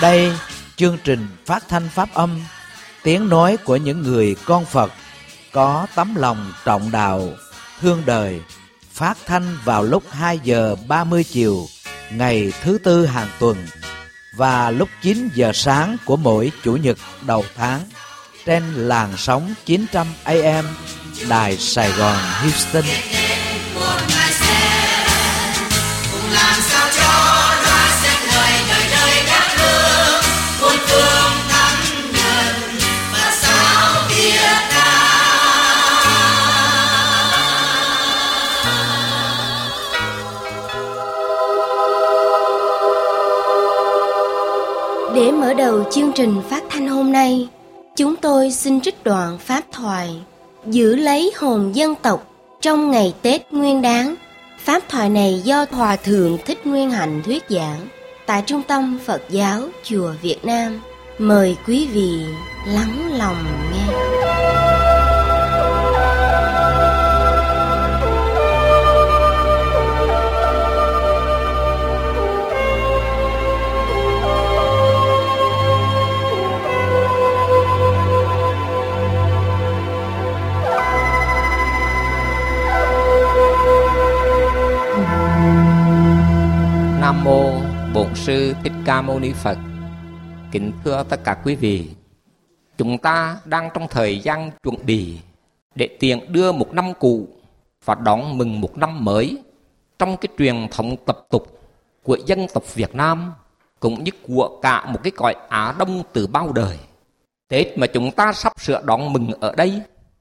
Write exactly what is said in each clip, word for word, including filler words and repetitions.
Đây, chương trình phát thanh pháp âm, tiếng nói của những người con Phật có tấm lòng trọng đạo, thương đời, phát thanh vào lúc hai giờ ba mươi chiều ngày thứ tư hàng tuần và lúc chín giờ sáng của mỗi chủ nhật đầu tháng trên làn sóng chín trăm A M Đài Sài Gòn Houston. Để mở đầu chương trình phát thanh hôm nay, chúng tôi xin trích đoạn pháp thoại Giữ lấy hồn dân tộc trong ngày Tết Nguyên Đán. Pháp thoại này do Hòa Thượng Thích Nguyên Hạnh thuyết giảng tại Trung tâm Phật giáo Chùa Việt Nam. Mời quý vị lắng lòng nghe. Nam mô Bổn Sư Thích Ca Mâu Ni Phật. Kính thưa tất cả quý vị, chúng ta đang trong thời gian chuẩn bị để tiện đưa một năm cũ và đón mừng một năm mới trong cái truyền thống tập tục của dân tộc Việt Nam cũng như của cả một cái cõi Á Đông từ bao đời. Tết mà chúng ta sắp sửa đón mừng ở đây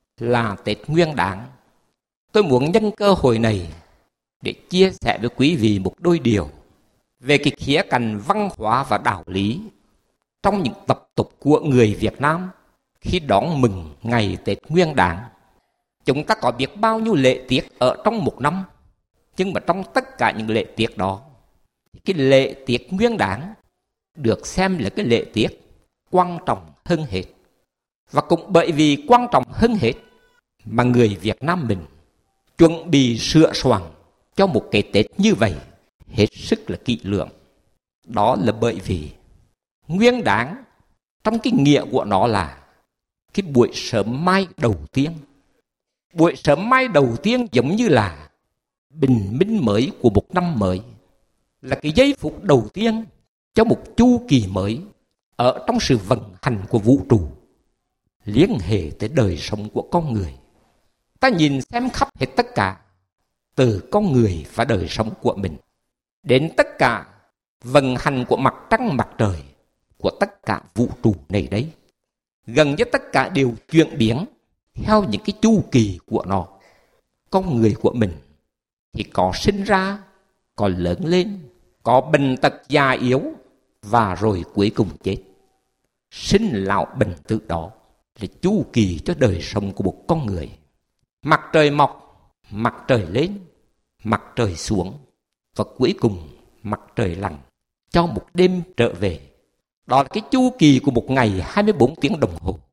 là Tết Nguyên Đán. Tôi muốn nhân cơ hội này để chia sẻ với quý vị một đôi điều về cái khía cạnh văn hóa và đạo lý trong những tập tục của người Việt Nam khi đón mừng ngày Tết Nguyên Đán. Chúng ta có biết bao nhiêu lễ tiết ở trong một năm, nhưng mà trong tất cả những lễ tiết đó, cái lễ tiết Nguyên Đán được xem là cái lễ tiết quan trọng hơn hết. Và cũng bởi vì quan trọng hơn hết mà người Việt Nam mình chuẩn bị sửa soạn cho một cái Tết như vậy hết sức là kỹ lưỡng. Đó là bởi vì Nguyên Đán trong cái nghĩa của nó là cái buổi sớm mai đầu tiên. Buổi sớm mai đầu tiên giống như là bình minh mới của một năm mới, là cái giây phút đầu tiên cho một chu kỳ mới ở trong sự vận hành của vũ trụ, liên hệ tới đời sống của con người. Ta nhìn xem khắp hết tất cả, từ con người và đời sống của mình đến tất cả vận hành của mặt trăng mặt trời, của tất cả vũ trụ này đấy, gần như tất cả đều chuyển biến theo những cái chu kỳ của nó. Con người của mình thì có sinh ra, có lớn lên, có bệnh tật già yếu và rồi cuối cùng chết. Sinh lão bệnh tử đó là chu kỳ cho đời sống của một con người. Mặt trời mọc, mặt trời lên, mặt trời xuống, và cuối cùng mặt trời lặn cho một đêm trở về. Đó là cái chu kỳ của một ngày hai mươi bốn tiếng đồng hồ.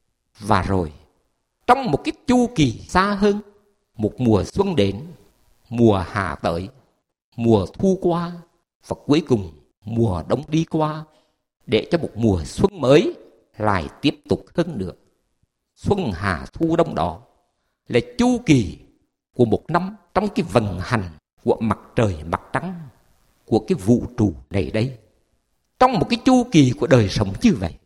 Và rồi trong một cái chu kỳ xa hơn, một mùa xuân đến, mùa hạ tới, mùa thu qua, và cuối cùng mùa đông đi qua, để cho một mùa xuân mới lại tiếp tục hơn nữa. Xuân hạ thu đông đó là chu kỳ của một năm trong cái vận hành của mặt trời mặt trăng, của cái vũ trụ này đây. Trong một cái chu kỳ của đời sống như vậy,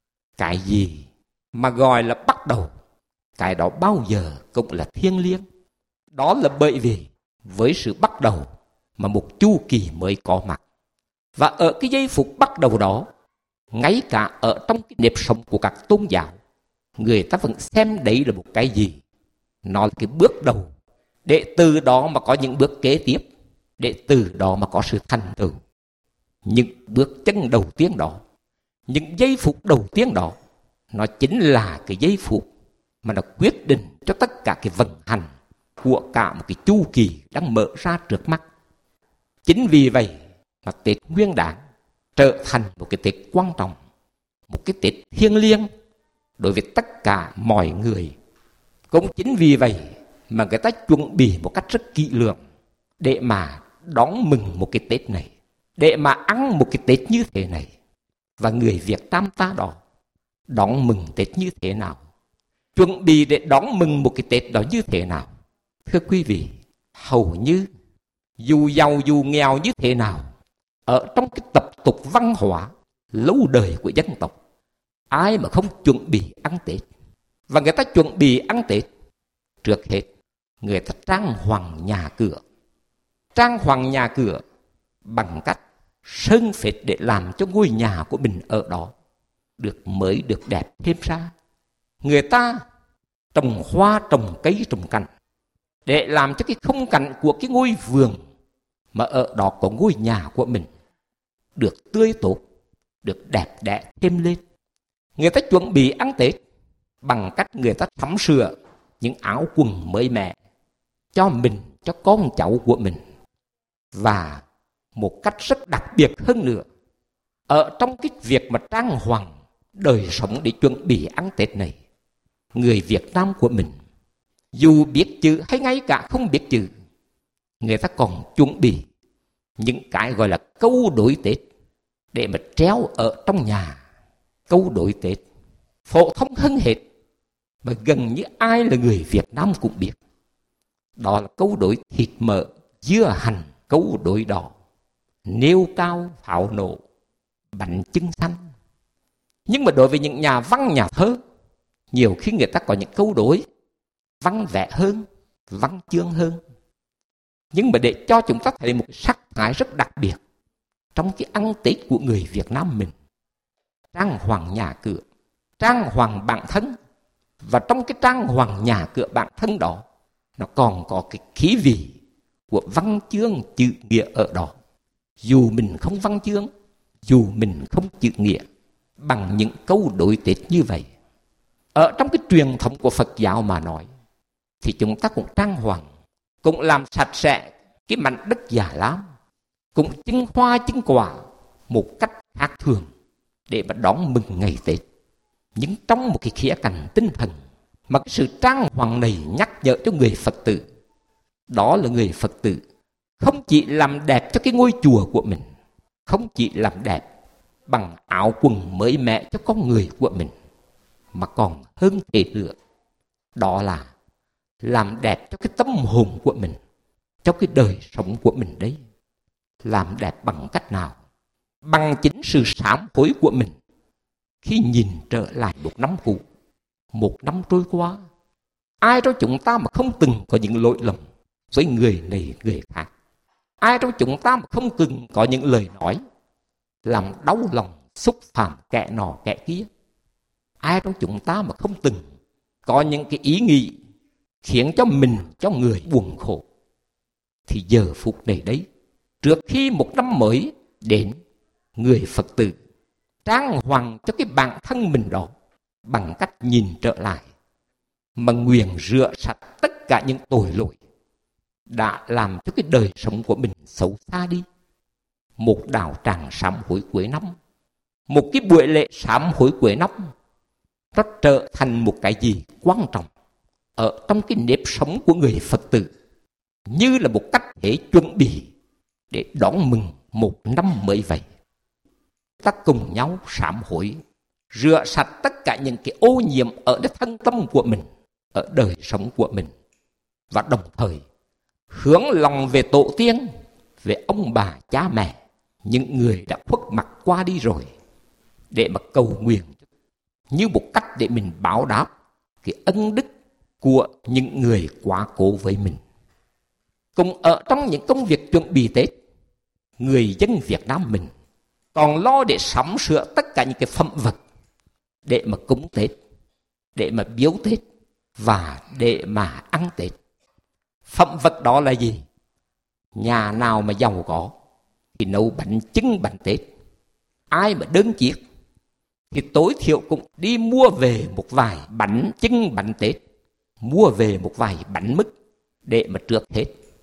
cái gì mà gọi là bắt đầu, cái đó bao giờ cũng là thiêng liêng. Đó là bởi vì với sự bắt đầu mà một chu kỳ mới có mặt. Và ở cái giây phút bắt đầu đó, ngay cả ở trong cái nếp sống của các tôn giáo, người ta vẫn xem đấy là một cái gì? Nó là cái bước đầu, để từ đó mà có những bước kế tiếp, để từ đó mà có sự thành tựu. Những bước chân đầu tiên đó, những giây phút đầu tiên đó, nó chính là cái giây phút mà nó quyết định cho tất cả cái vận hành của cả một cái chu kỳ đang mở ra trước mắt. Chính vì vậy mà Tết Nguyên Đán trở thành một cái Tết quan trọng, một cái Tết thiêng liêng đối với tất cả mọi người. Cũng chính vì vậy mà người ta chuẩn bị một cách rất kỹ lưỡng để mà đón mừng một cái Tết này, để mà ăn một cái Tết như thế này. Và người Việt Nam ta đó đón mừng Tết như thế nào? Chuẩn bị để đón mừng một cái Tết đó như thế nào? Thưa quý vị, hầu như dù giàu dù nghèo như thế nào, ở trong cái tập tục văn hóa lâu đời của dân tộc, ai mà không chuẩn bị ăn Tết. Và người ta chuẩn bị ăn Tết, trước hết người ta trang hoàng nhà cửa. Trang hoàng nhà cửa bằng cách sơn phết để làm cho ngôi nhà của mình ở đó được mới, được đẹp thêm ra. Người ta trồng hoa, trồng cây, trồng cảnh để làm cho cái khung cảnh của cái ngôi vườn mà ở đó có ngôi nhà của mình được tươi tốt, được đẹp đẽ thêm lên. Người ta chuẩn bị ăn Tết bằng cách người ta sắm sửa những áo quần mới mẻ cho mình, cho con cháu của mình. Và một cách rất đặc biệt hơn nữa, ở trong cái việc mà trang hoàng đời sống để chuẩn bị ăn Tết này, người Việt Nam của mình dù biết chữ hay ngay cả không biết chữ, người ta còn chuẩn bị những cái gọi là câu đối Tết để mà treo ở trong nhà. Câu đối Tết phổ thông hơn hết mà gần như ai là người Việt Nam cũng biết. Đó là câu đối thịt mỡ, dưa hành, câu đối đỏ, nêu cao pháo nổ, bánh chưng xanh. Nhưng mà đối với những nhà văn nhà thơ, nhiều khi người ta có những câu đối văn vẻ hơn, văn chương hơn. Nhưng mà để cho chúng ta thấy một sắc thái rất đặc biệt trong cái ăn Tết của người Việt Nam mình. Trang hoàng nhà cửa, trang hoàng bản thân. Và trong cái trang hoàng nhà cửa bản thân đó, nó còn có cái khí vị của văn chương chữ nghĩa ở đó. Dù mình không văn chương, dù mình không chữ nghĩa, bằng những câu đối Tết như vậy. Ở trong cái truyền thống của Phật giáo mà nói, thì chúng ta cũng trang hoàng, cũng làm sạch sẽ cái mảnh đất Già Lam, cũng trưng hoa trưng quả một cách khác thường để mà đón mừng ngày Tết. Nhưng trong một cái khía cạnh tinh thần mà cái sự trang hoàng này nhắc nhở cho người Phật tử, đó là người Phật tử không chỉ làm đẹp cho cái ngôi chùa của mình, không chỉ làm đẹp bằng áo quần mới mẻ cho con người của mình, mà còn hơn thế nữa, đó là làm đẹp cho cái tâm hồn của mình, cho cái đời sống của mình đấy. Làm đẹp bằng cách nào? Bằng chính sự sám hối của mình khi nhìn trở lại một năm cũ, một năm trôi qua. Ai trong chúng ta mà không từng có những lỗi lầm với người này người khác? Ai trong chúng ta mà không từng có những lời nói làm đau lòng, xúc phạm kẻ nọ kẻ kia? Ai trong chúng ta mà không từng có những cái ý nghĩ khiến cho mình, cho người buồn khổ? Thì giờ phút này đấy, trước khi một năm mới đến, người Phật tử trang hoàng cho cái bản thân mình đó bằng cách nhìn trở lại mà nguyện rửa sạch tất cả những tội lỗi đã làm cho cái đời sống của mình xấu xa đi. Một đạo tràng sám hối cuối năm, một cái buổi lễ sám hối cuối năm, nó trở thành một cái gì quan trọng ở trong cái nếp sống của người Phật tử, như là một cách để chuẩn bị để đón mừng một năm mới vậy. Ta cùng nhau sám hối, rửa sạch tất cả những cái ô nhiễm ở cái thân tâm của mình, ở đời sống của mình, và đồng thời hướng lòng về tổ tiên, về ông bà cha mẹ, những người đã khuất mặt qua đi rồi, để mà cầu nguyện như một cách để mình báo đáp cái ân đức của những người quá cố với mình. Cùng ở trong những công việc chuẩn bị Tết, người dân Việt Nam mình còn lo để sắm sửa tất cả những cái phẩm vật để mà cúng Tết, để mà biếu Tết và để mà ăn Tết. Phẩm vật đó là gì? Nhà nào mà giàu có thì nấu bánh chưng bánh Tết. Ai mà đơn chiếc thì tối thiểu cũng đi mua về một vài bánh chưng bánh Tết, mua về một vài bánh mứt để mà trước hết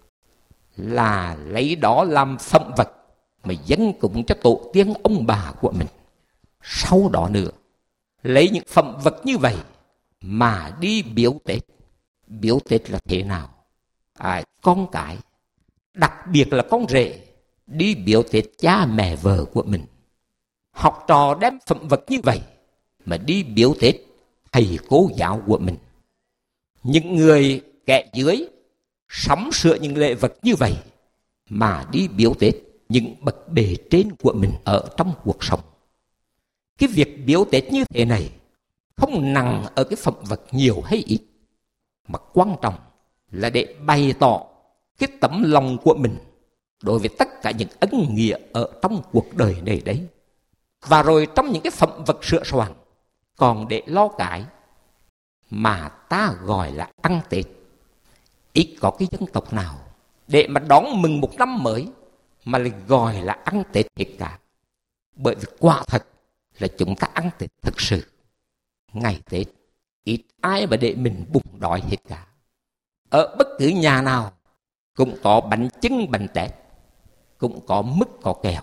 là lấy đó làm phẩm vật mà dâng cúng cho tổ tiên ông bà của mình. Sau đó nữa, lấy những phẩm vật như vậy mà đi biếu Tết. Biếu Tết là thế nào? À, con cái, đặc biệt là con rể, đi biếu Tết cha mẹ vợ của mình. học trò đem phẩm vật như vậy mà đi biếu Tết thầy cô giáo của mình. Những người kẻ dưới sắm sửa những lễ vật như vậy mà đi biếu Tết những bậc bề trên của mình ở trong cuộc sống. Cái việc biếu Tết như thế này không nặng ở cái phẩm vật nhiều hay ít, mà quan trọng là để bày tỏ cái tấm lòng của mình đối với tất cả những ân nghĩa ở trong cuộc đời này đấy. Và rồi trong những cái phẩm vật sửa soạn còn để lo cái mà ta gọi là ăn Tết. Ít có cái dân tộc nào để mà đón mừng một năm mới mà lại gọi là ăn Tết hết cả. Bởi vì quả thật là chúng ta ăn Tết thực sự. Ngày Tết ít ai mà để mình bụng đói hết cả. Ở bất cứ nhà nào cũng có bánh chưng bánh tét, cũng có mứt có kẹo.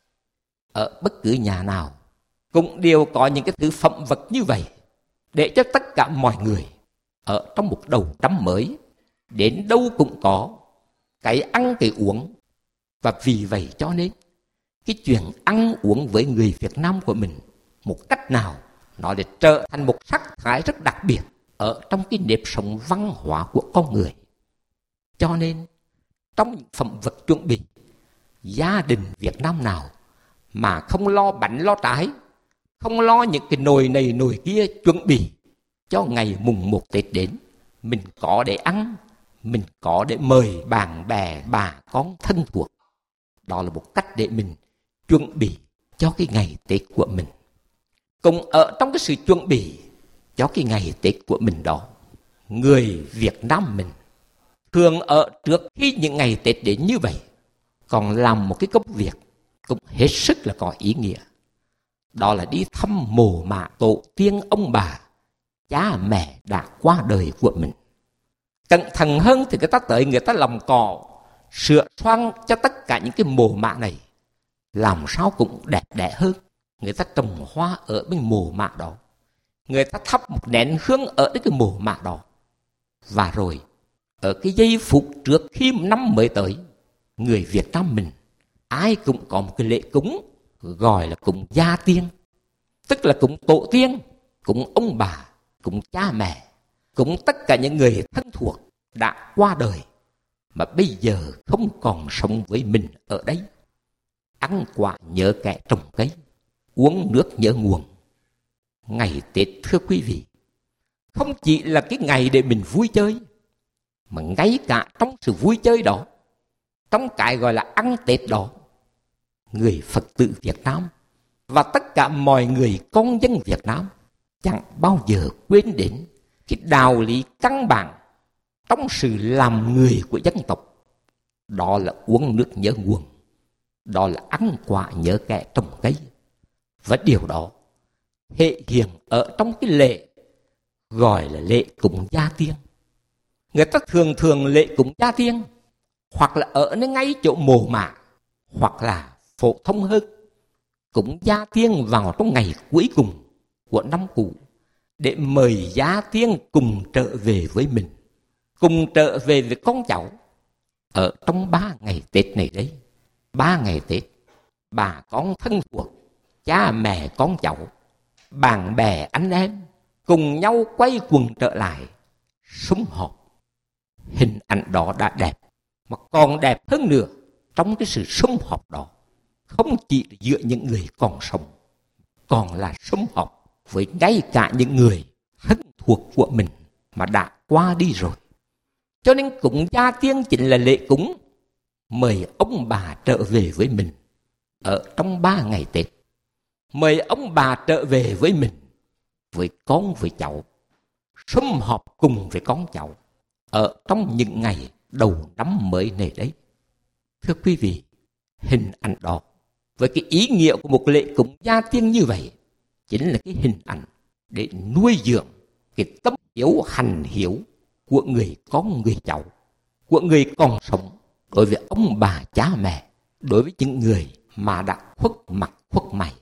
Ở bất cứ nhà nào cũng đều có những cái thứ phẩm vật như vậy, để cho tất cả mọi người ở trong một đầu năm mới đến đâu cũng có cái ăn cái uống. Và vì vậy cho nên cái chuyện ăn uống với người Việt Nam của mình một cách nào nó để trở thành một sắc thái rất đặc biệt ở trong cái nếp sống văn hóa của con người. Cho nên trong những phẩm vật chuẩn bị, gia đình Việt Nam nào mà không lo bánh lo trái, không lo những cái nồi này nồi kia chuẩn bị cho ngày mùng một Tết đến, mình có để ăn, mình có để mời bạn bè bà con thân thuộc. Đó là một cách để mình chuẩn bị cho cái ngày Tết của mình. Cùng ở trong cái sự chuẩn bị cho cái ngày Tết của mình đó, người Việt Nam mình thường ở trước khi những ngày Tết đến như vậy còn làm một cái công việc cũng hết sức là có ý nghĩa. Đó là đi thăm mồ mả tổ tiên ông bà, cha mẹ đã qua đời của mình. Cẩn thận hơn thì người ta tới người ta làm cỏ, sửa soạn cho tất cả những cái mồ mả này, làm sao cũng đẹp đẽ hơn. Người ta trồng hoa ở bên mồ mả đó, người ta thắp một nén hương ở cái mồ mả đó. Và rồi ở cái giây phút trước khi năm mới tới, người Việt Nam mình ai cũng có một cái lễ cúng gọi là cúng gia tiên, tức là cúng tổ tiên, cúng ông bà, cúng cha mẹ, cúng tất cả những người thân thuộc đã qua đời mà bây giờ không còn sống với mình ở đây. Ăn quả nhớ kẻ trồng cây, uống nước nhớ nguồn. Ngày Tết thưa quý vị, không chỉ là cái ngày để mình vui chơi, mà ngay cả trong sự vui chơi đó, trong cái gọi là ăn Tết đó, người Phật tử Việt Nam và tất cả mọi người con dân Việt Nam chẳng bao giờ quên đến cái đạo lý căn bản trong sự làm người của dân tộc. Đó là uống nước nhớ nguồn, đó là ăn quả nhớ kẻ trồng cây. Và điều đó thể hiện ở trong cái lễ gọi là lễ cúng gia tiên. Người ta thường thường lễ cúng gia tiên hoặc là ở ngay chỗ mồ mả, hoặc là phổ thông hơn, cúng gia tiên vào trong ngày cuối cùng của năm cũ để mời gia tiên cùng trở về với mình, cùng trở về với con cháu ở trong ba ngày Tết này đấy. Ba ngày Tết, bà con thân thuộc, cha mẹ con cháu, bạn bè anh em cùng nhau quay quần trở lại sum họp. Hình ảnh đó đã đẹp, mà còn đẹp hơn nữa trong cái sự sum họp đó, không chỉ giữa những người còn sống, còn là sum họp với ngay cả những người thân thuộc của mình mà đã qua đi rồi. Cho nên cúng gia tiên chính là lễ cúng mời ông bà trở về với mình ở trong ba ngày Tết. Mời ông bà trở về với mình, với con với cháu, sum họp cùng với con cháu ở trong những ngày đầu năm mới này đấy. Thưa quý vị, hình ảnh đó với cái ý nghĩa của một lễ cúng gia tiên như vậy chính là cái hình ảnh để nuôi dưỡng cái tâm hiếu hành hiếu của người con người cháu, của người còn sống đối với ông bà cha mẹ, đối với những người mà đã khuất mặt khuất mày.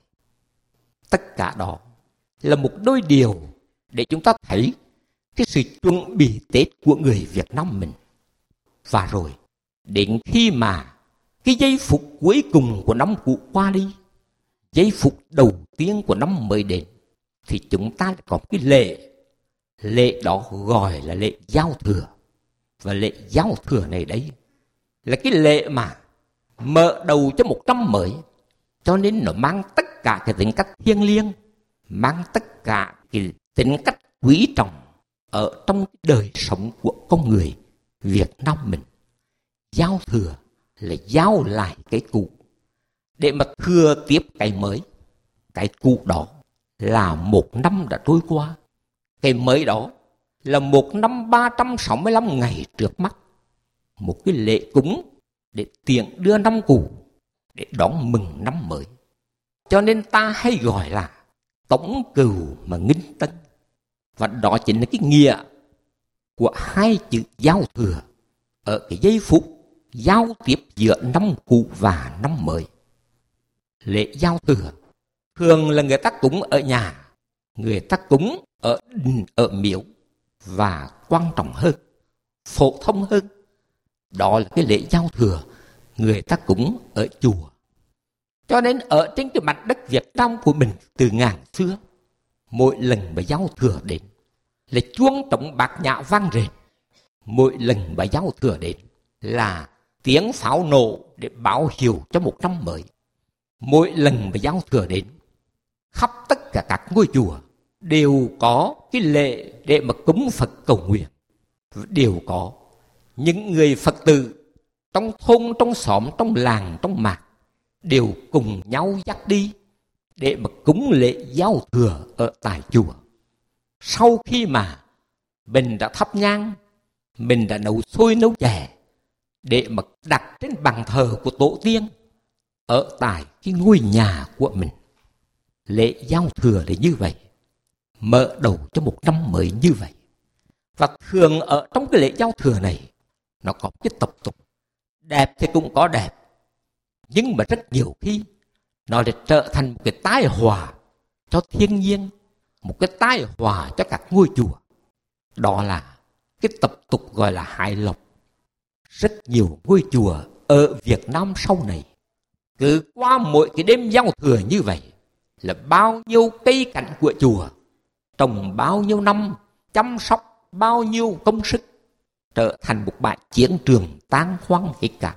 Tất cả đó là một đôi điều để chúng ta thấy cái sự chuẩn bị Tết của người Việt Nam mình. Và rồi đến khi mà cái giây phút cuối cùng của năm cũ qua đi, giây phút đầu tiên của năm mới đến thì chúng ta có cái lễ. Lễ đó gọi là lễ giao thừa. Và lễ giao thừa này đấy là cái lễ mà mở đầu cho một năm mới. Cho nên nó mang tất cả cái tính cách thiêng liêng, mang tất cả cái tính cách quý trọng ở trong đời sống của con người Việt Nam mình. Giao thừa là giao lại cái cũ để mà thừa tiếp cái mới. Cái cũ đó là một năm đã trôi qua, cái mới đó là một năm ba trăm sáu mươi lăm ngày trước mắt. Một cái lễ cúng để tiện đưa năm cũ, để đón mừng năm mới. Cho nên ta hay gọi là tổng cừu mà nghinh tân. Và đó chính là cái nghĩa của hai chữ giao thừa ở cái giây phút giao tiếp giữa năm cũ và năm mới. Lễ giao thừa thường là người ta cúng ở nhà, người ta cúng ở đình, ở miếu. Và quan trọng hơn, phổ thông hơn, đó là cái lễ giao thừa người ta cúng ở chùa. Cho nên ở trên cái mặt đất Việt Nam của mình từ ngàn xưa, mỗi lần mà giao thừa đến là chuông trống bạc nhã vang rền. Mỗi lần mà giao thừa đến là tiếng pháo nổ để báo hiệu cho một năm mới. Mỗi lần mà giao thừa đến, khắp tất cả các ngôi chùa đều có cái lễ để mà cúng Phật cầu nguyện. Đều có những người Phật tử trong thôn, trong xóm, trong làng, trong mạc đều cùng nhau dắt đi để mà cúng lễ giao thừa ở tại chùa. Sau khi mà mình đã thắp nhang, mình đã nấu xôi nấu chè để mà đặt trên bàn thờ của tổ tiên ở tại cái ngôi nhà của mình. Lễ giao thừa là như vậy, mở đầu cho một năm mới như vậy. Và thường ở trong cái lễ giao thừa này, nó có cái tập tục. Đẹp thì cũng có đẹp, nhưng mà rất nhiều khi nó lại trở thành một cái tai họa cho thiên nhiên, một cái tai họa cho các ngôi chùa. Đó là cái tập tục gọi là hái lộc. Rất nhiều ngôi chùa ở Việt Nam sau này, cứ qua mỗi cái đêm giao thừa như vậy là bao nhiêu cây cảnh của chùa, trồng bao nhiêu năm, chăm sóc bao nhiêu công sức, trở thành một bãi chiến trường tan hoang hết cả.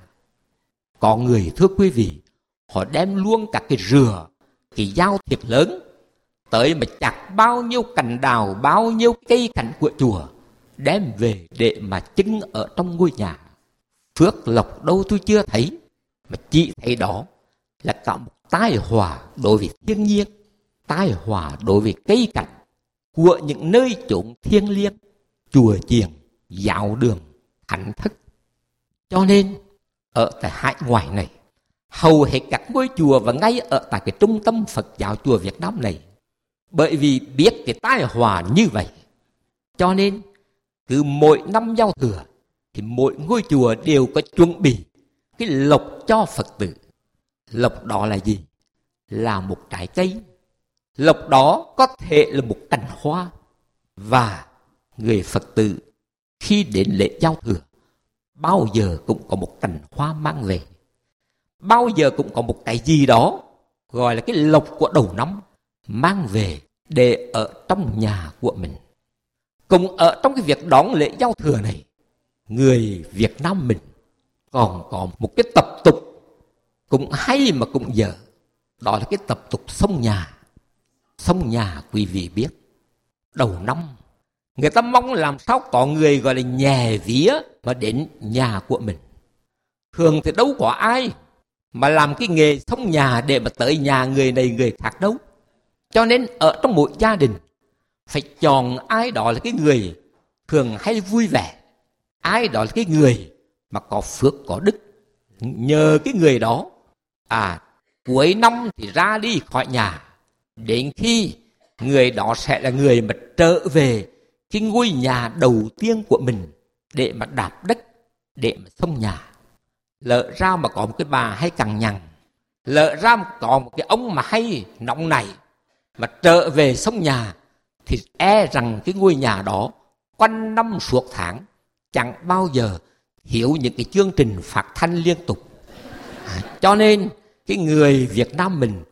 Có người, thưa quý vị, họ đem luôn cả cái rửa, cái dao thiệt lớn tới mà chặt bao nhiêu cành đào, bao nhiêu cây cảnh của chùa, đem về để mà trưng ở trong ngôi nhà. Phước lộc đâu tôi chưa thấy, mà chỉ thấy đó là cả một tai họa đối với thiên nhiên, tai họa đối với cây cảnh của những nơi chốn thiêng liêng, chùa chiền, giáo đường, thánh thất. Cho nên ở tại hải ngoại này, hầu hết các ngôi chùa và ngay ở tại cái trung tâm Phật giáo chùa Việt Nam này, bởi vì biết cái tai họa như vậy, cho nên cứ mỗi năm giao thừa thì mỗi ngôi chùa đều có chuẩn bị cái lộc cho Phật tử. Lộc đó là gì? Là một trái cây. Lộc đó có thể là một cành hoa. Và người Phật tử khi đến lễ giao thừa, bao giờ cũng có một cành hoa mang về. Bao giờ cũng có một cái gì đó gọi là cái lộc của đầu năm mang về để ở trong nhà của mình. Cùng ở trong cái việc đón lễ giao thừa này, người Việt Nam mình còn có một cái tập tục cũng hay mà cũng dở. Đó là cái tập tục xông nhà. Xông nhà quý vị biết, đầu năm người ta mong làm sao có người gọi là nhè vía mà đến nhà của mình. Thường thì đâu có ai mà làm cái nghề xông nhà để mà tới nhà người này người khác đâu. Cho nên ở trong mỗi gia đình phải chọn ai đó là cái người thường hay vui vẻ, ai đó là cái người mà có phước có đức. Nhờ cái người đó, à cuối năm thì ra đi khỏi nhà, đến khi người đó sẽ là người mà trở về cái ngôi nhà đầu tiên của mình để mà đạp đất, để mà xông nhà. Lỡ ra mà có một cái bà hay cằn nhằn, lỡ ra mà có một cái ông mà hay nóng nảy mà trở về xông nhà, thì e rằng cái ngôi nhà đó quanh năm suốt tháng chẳng bao giờ hiểu những cái chương trình phát thanh liên tục. À, cho nên cái người Việt Nam mình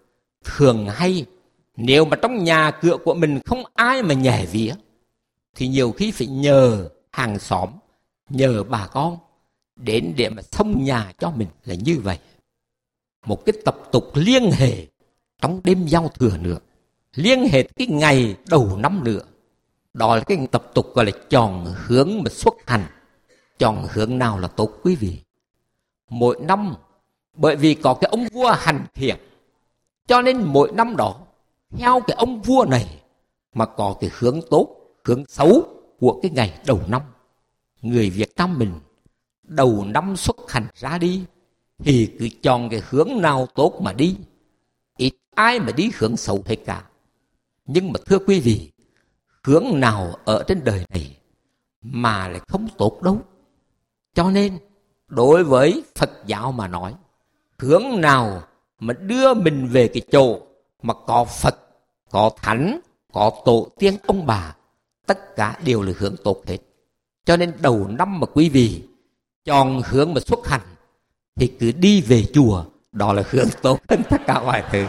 thường hay nếu mà trong nhà cửa của mình không ai mà nhẻ vía thì nhiều khi phải nhờ hàng xóm, nhờ bà con đến để mà xông nhà cho mình là như vậy. Một cái tập tục liên hệ trong đêm giao thừa nữa, liên hệ cái ngày đầu năm nữa. Đó là cái tập tục gọi là chọn hướng mà xuất hành. Chọn hướng nào là tốt quý vị? Mỗi năm, bởi vì có cái ông vua hành thiện, cho nên mỗi năm đó, theo cái ông vua này mà có cái hướng tốt, hướng xấu của cái ngày đầu năm. Người Việt Nam mình đầu năm xuất hành ra đi thì cứ chọn cái hướng nào tốt mà đi, ít ai mà đi hướng xấu hết cả. Nhưng mà thưa quý vị, hướng nào ở trên đời này mà lại không tốt đâu. Cho nên đối với Phật giáo mà nói, hướng nào mà đưa mình về cái chỗ mà có Phật, có Thánh, có tổ tiên ông bà, tất cả đều là hướng tốt hết. Cho nên đầu năm mà quý vị chọn hướng mà xuất hành thì cứ đi về chùa, đó là hướng tốt hơn tất cả mọi thứ.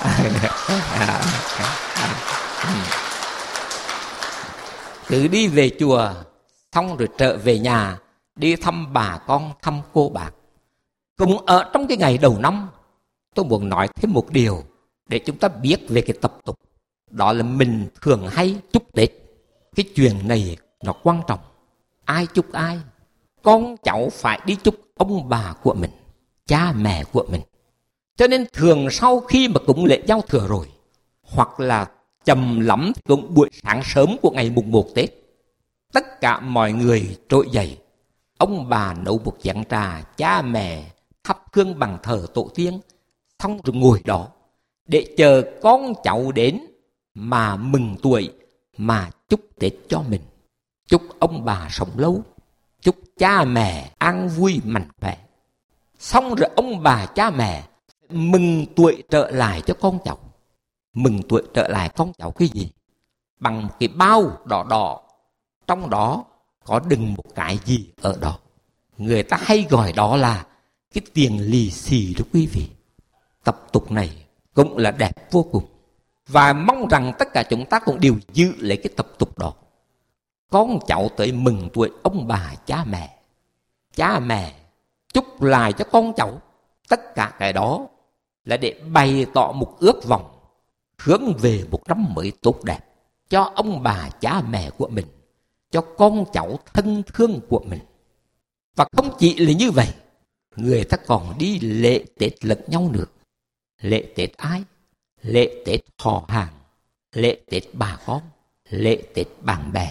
Cứ đi về chùa xong rồi trở về nhà, đi thăm bà con, thăm cô bác. Cũng ở trong cái ngày đầu năm, tôi muốn nói thêm một điều để chúng ta biết về cái tập tục. Đó là mình thường hay chúc Tết. Cái chuyện này nó quan trọng. Ai chúc ai? Con cháu phải đi chúc ông bà của mình, cha mẹ của mình. Cho nên thường sau khi mà cúng lễ giao thừa rồi, hoặc là chậm lắm thì cũng buổi sáng sớm của ngày mùng một Tết, tất cả mọi người trỗi dậy, ông bà nấu một chén trà, cha mẹ thắp hương bằng thờ tổ tiên, xong rồi ngồi đó để chờ con cháu đến mà mừng tuổi, mà chúc Tết cho mình. Chúc ông bà sống lâu, chúc cha mẹ an vui mạnh khỏe. Xong rồi ông bà cha mẹ mừng tuổi trở lại cho con cháu. Mừng tuổi trở lại con cháu cái gì? Bằng một cái bao đỏ đỏ, trong đó có đựng một cái gì ở đó. Người ta hay gọi đó là cái tiền lì xì đó quý vị. Tập tục này cũng là đẹp vô cùng. Và mong rằng tất cả chúng ta cũng đều giữ lấy cái tập tục đó. Con cháu tới mừng tuổi ông bà cha mẹ, cha mẹ chúc lại cho con cháu. Tất cả cái đó là để bày tỏ một ước vọng hướng về một năm mới tốt đẹp cho ông bà cha mẹ của mình, cho con cháu thân thương của mình. Và không chỉ là như vậy, người ta còn đi lễ Tết lẫn nhau nữa. Lễ Tết ai? Lễ Tết họ hàng, lễ Tết bà con, lễ Tết bạn bè.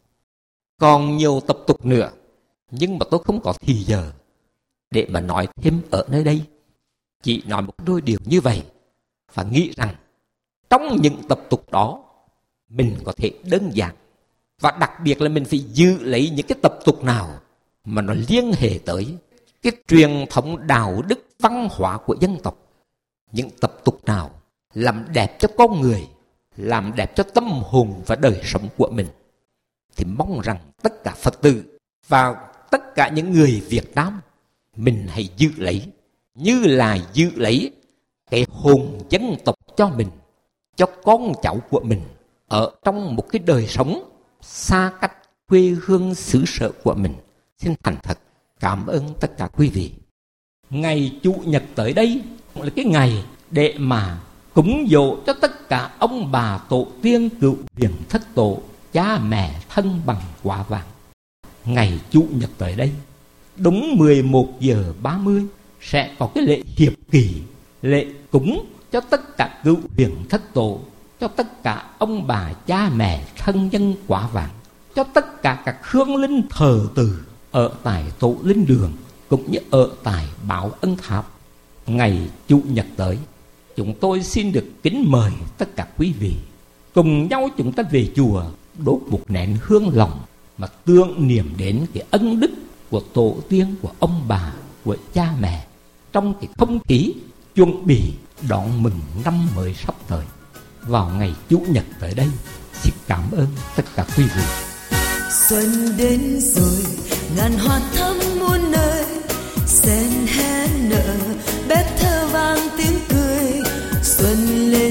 Còn nhiều tập tục nữa, nhưng mà tôi không có thì giờ để mà nói thêm ở nơi đây. Chỉ nói một đôi điều như vậy và nghĩ rằng trong những tập tục đó mình có thể đơn giản, và đặc biệt là mình phải giữ lấy những cái tập tục nào mà nó liên hệ tới cái truyền thống đạo đức văn hóa của dân tộc. Những tập tục nào làm đẹp cho con người, làm đẹp cho tâm hồn và đời sống của mình, thì mong rằng tất cả Phật tử và tất cả những người Việt Nam mình hãy giữ lấy, như là giữ lấy cái hồn dân tộc cho mình, cho con cháu của mình ở trong một cái đời sống xa cách quê hương xứ sở của mình. Xin thành thật cảm ơn tất cả quý vị. Ngày Chủ nhật tới đây cũng là cái ngày để mà cúng dỗ cho tất cả ông bà tổ tiên cựu viễn thất tổ, cha mẹ thân bằng quả vàng. Ngày Chủ nhật tới đây, đúng mười một giờ ba mươi sẽ có cái lễ hiệp kỳ, lễ cúng cho tất cả cựu viễn thất tổ, cho tất cả ông bà cha mẹ thân nhân quả vàng, cho tất cả các hương linh thờ từ ở tại tổ linh đường cũng như ở tại Bảo Ân Tháp. Ngày Chủ nhật tới, chúng tôi xin được kính mời tất cả quý vị cùng nhau chúng ta về chùa đốt một nén hương lòng mà tưởng niệm đến cái ân đức của tổ tiên, của ông bà, của cha mẹ, trong cái không khí chuẩn bị đón mừng năm mới sắp tới vào ngày Chủ nhật tới đây. Xin cảm ơn tất cả quý vị. Xuân đến rồi, ngàn hoa thắm muôn nơi, sen hé nở, bé thơ vang tiếng cười. Xuân lên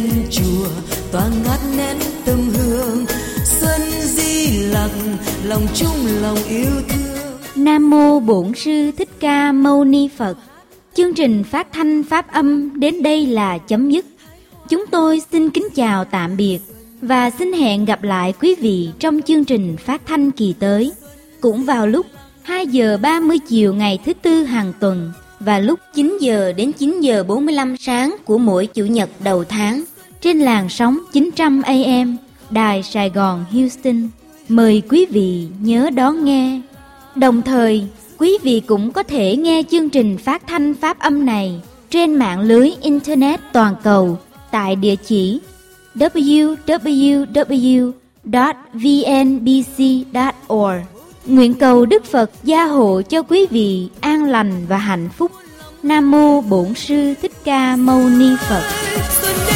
lòng chung lòng yêu thương. Nam mô Bổn Sư Thích Ca Mâu Ni Phật. Chương trình phát thanh pháp âm đến đây là chấm dứt. Chúng tôi xin kính chào tạm biệt và xin hẹn gặp lại quý vị trong chương trình phát thanh kỳ tới, cũng vào lúc hai giờ ba mươi chiều ngày thứ Tư hàng tuần và lúc chín giờ đến chín giờ bốn mươi lăm sáng của mỗi Chủ nhật đầu tháng trên làn sóng chín trăm A M Đài Sài Gòn Houston. Mời quý vị nhớ đón nghe. Đồng thời, quý vị cũng có thể nghe chương trình phát thanh pháp âm này trên mạng lưới Internet toàn cầu tại địa chỉ w w w chấm v n b c chấm org. Nguyện cầu Đức Phật gia hộ cho quý vị an lành và hạnh phúc. Nam mô Bổn Sư Thích Ca Mâu Ni Phật.